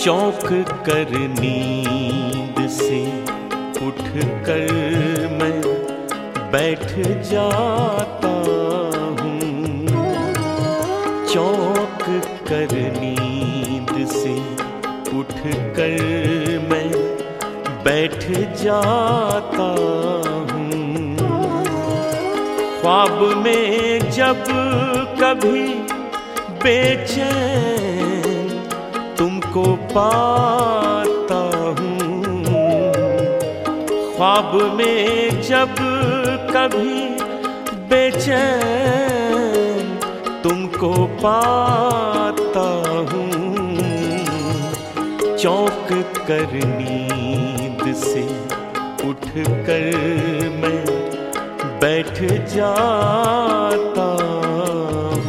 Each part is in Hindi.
चौंक कर नींद से उठ कर मैं बैठ जाता हूँ। चौंक कर नींद से उठ कर मैं बैठ जाता हूँ। ख्वाब में जब कभी बेचैन तुमको पाता हूँ, ख्वाब में जब कभी बेचैन तुमको पाता हूँ। चौंक कर नींद से उठ कर मैं बैठ जाता हूँ।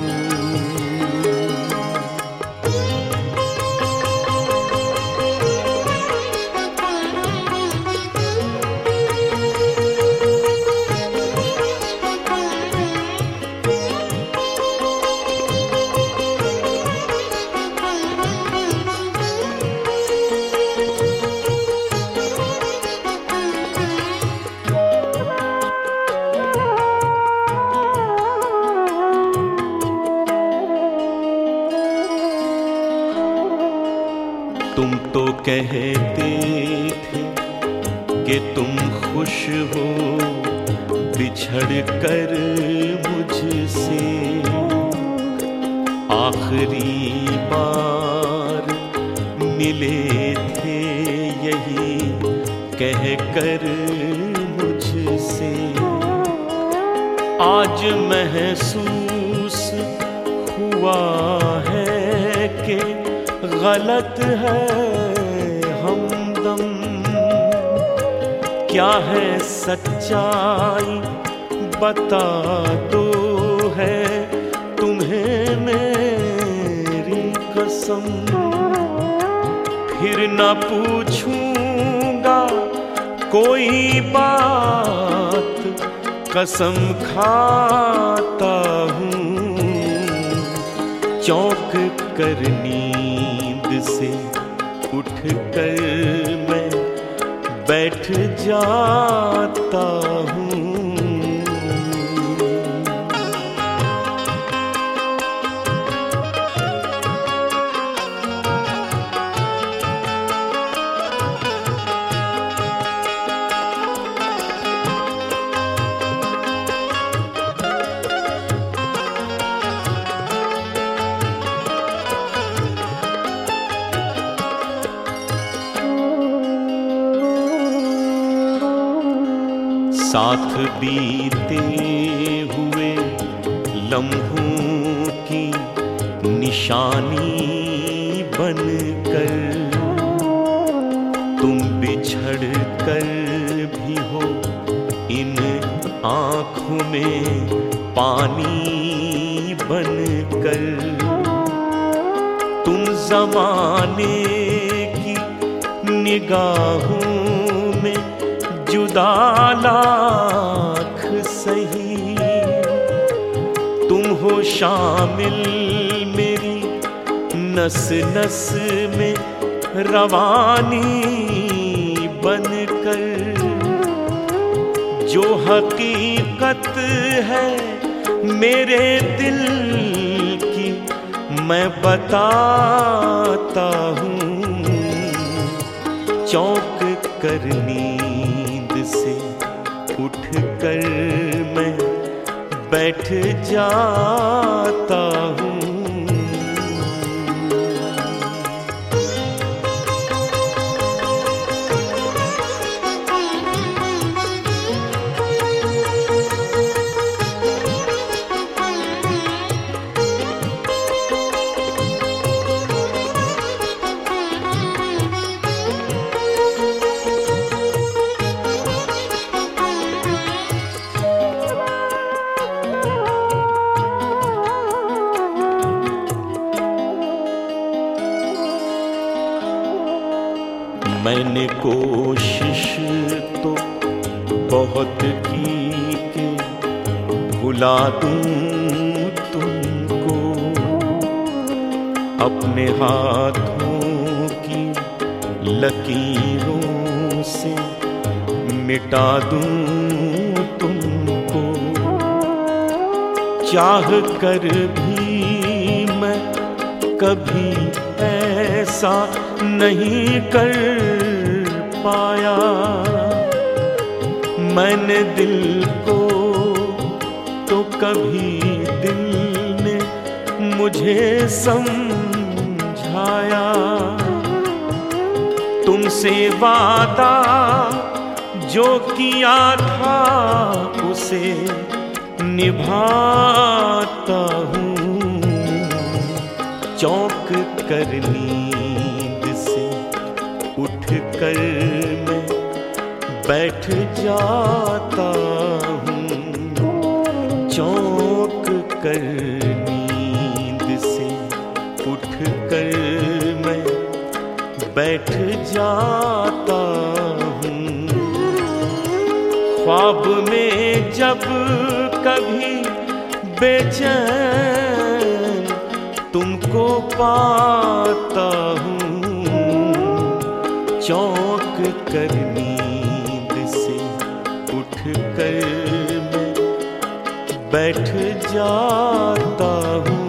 तुम तो कहते थे कि तुम खुश हो बिछड़ कर मुझसे। आखिरी बार मिले थे यही कह कर मुझसे। आज महसूस हुआ है कि गलत है हमदम। क्या है सच्चाई बता दो, है तुम्हें मेरी कसम। फिर न पूछूंगा कोई बात, कसम खाता हूँ। चौंक कर नींद से उठ कर मैं बैठ जाता हूँ। साथ बीते हुए लम्हों की निशानी बनकर तुम बिछड़ कर भी हो इन आँखों में पानी बनकर। तुम ज़माने की निगाहों में जुदा लाख सही, तुम हो शामिल मेरी नस नस में रवानी बनकर। जो हकीकत है मेरे दिल की मैं बताता हूँ। चौंक कर नींद से उठ कर मैं बैठ जाता हूँ। मैंने कोशिश तो बहुत की कि भुला दूं तुमको, अपने हाथों की लकीरों से मिटा दूं तुमको। चाह कर भी मैं कभी ऐसा नहीं कर पाया। मैंने दिल को तो कभी दिल ने मुझे समझाया। तुमसे वादा जो किया था उसे निभाता हूँ। चौंक कर नींद से उठ कर मैं बैठ जाता हूँ। चौंक कर नींद से उठ कर मैं बैठ जाता हूँ। ख्वाब में जब कभी बेचैन तुमको पाता हूँ। चौंक कर नींद से उठ कर मैं बैठ जाता हूँ।